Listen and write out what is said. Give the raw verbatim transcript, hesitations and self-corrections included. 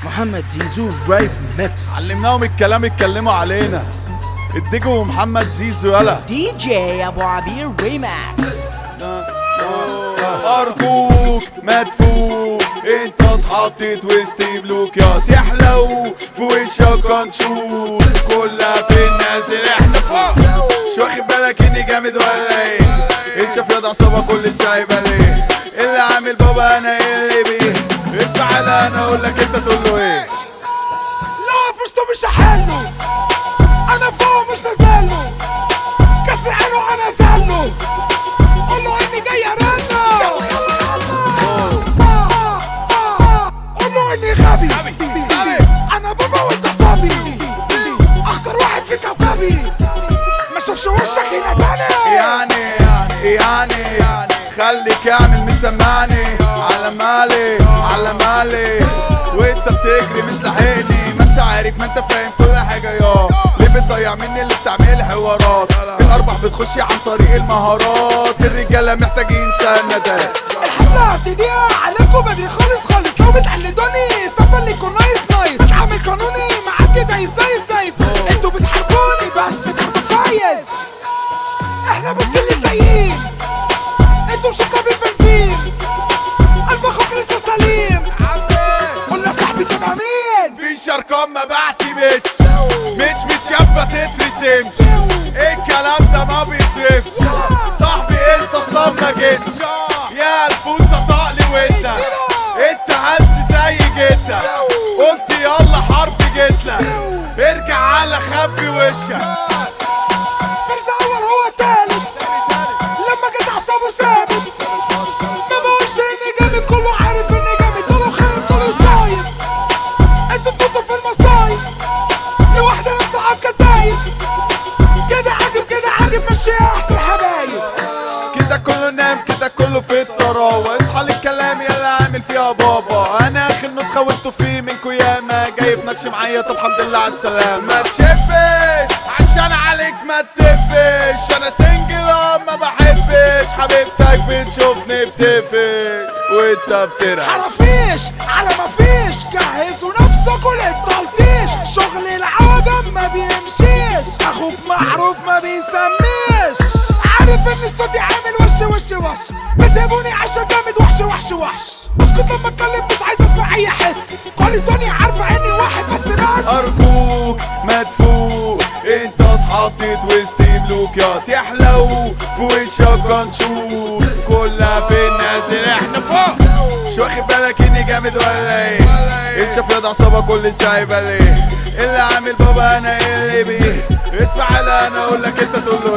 محمد زيزو رايب ميكس. علمناهم الكلام اتكلموا علينا. الديجو ومحمد زيزو يلا دي جي ابو عبير ريماكس. ارجوك ما تفوق، انت اتحطيت وسط بلوك يا تحلو في وشك هنشوف كلها في الناس اللي احنا فوق. مش واخد بالك اني جامد ولا ايه؟ انت شاف ياض عصابه كل سايبه ليه؟ اللي عامل بابا انا اللي بيه. اسمع على انا اقول لك انت تقول له ايه؟ لا فشته مش هحله، انا فوق مش نازله، كسر عينه انا سله، قول له اني جاي ارنه، قول له اني غبي، انا بابا وانت صبي، اخطر واحد في كوكبي، ما اشوفش وشك هنا تاني. يعني يعني يعني خليك اعمل مسمعني على مالي على مالي، وانت بتجري مش لاحقني، ما انت عارف ما انت فاهم كل حاجه يا ليه بتضيع مني اللي بتعمل حوارات. الارباح بتخشي عن طريق المهارات، الرجاله محتاجين سندات. الحفله هتضيع عليكم بدري خالص خالص، لو بتقلدوني سفر ليكوا نايس نايس، بتعامل قانوني معاكي دايس دايس دايس، انتوا بتحاربوني بس برضه فايز، احنا بس اللي سايقين، انتوا مشطبين بالبنزين، قلب اخوك لسه سليم، قول يا صاحبي تبقى مين؟ في شركان ما بعتمدش، مش متشافه تترسمش، الكلام ده ما بيصرفش. صاحبي انت اصلا ما جيتش، يا الفوطه طقلي وانت انت هلس زي جدا، قلت يلا حرب جيتلك، ارجع على خبي وشك. فرز اول هو التالت، لما جت اعصابه ثابت، ما بقولش اني جامد، كله عارف اني جامد، طوله خير طوله صايم، انتوا بتطوا في المصايب، لوحدي انا صعب كدايب، كده عاجب كده عاجب مشيها احسن حبايب. كده كله نام كده كله في الطراوه، اصحى للكلام يلا عامل فيها بابا، انا اخر نسخه وانتوا في منكوا ياما، جاي في نكش معايا طب الحمد لله على السلامه. ما تشبش عشان عليك ما تتفش، انا سنجل ما بحبش، حبيبتك بتشوفني بتفش وانت بترعش. حرافيش على ما فيش، جهزوا نفسكوا للتلطيش، شغل العجم ما بيمشيش، اخوك معروف ما بيسميش، عارف ان صوتي عامل وش وش وش، بتهبوني عشان جامد وحش وحش وحش، اسكت لما اتكلم مش عايز اسمع اي حس، كل الدنيا عارفه اني واحد بس بس. ارجوك ما تفوق، انت اتحطيت وسط بلوك يا تحلو في وشك هنشوف كلها في الناس اللي احنا فوق. مش واخد بالك اني جامد ولا ايه؟ انت شاف ياض عصابه كل سايبه ليه؟ اللي عامل بابا انا اللي بيه. اسمع على انا اقول لك انت تقول له